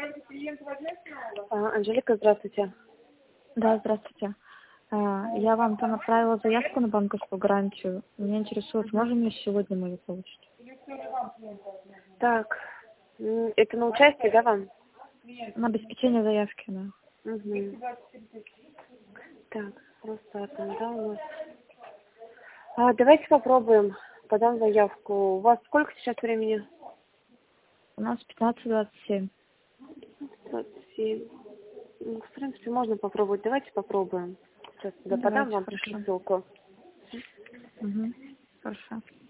Анжелика, здравствуйте. Да, здравствуйте. Я вам там отправила заявку на банковскую гарантию. Меня интересует, можем ли сегодня мы ее получить? Так, это на участие, да, вам? На обеспечение заявки, да. Угу. Так, просто там, да, у нас. Давайте попробуем, подам заявку. У вас сколько сейчас времени? У нас 15:27. 27. Ну, в принципе, можно попробовать. Давайте попробуем. Сейчас туда подам, Давайте, вам хорошо. пришлю ссылку. Угу. Хорошо.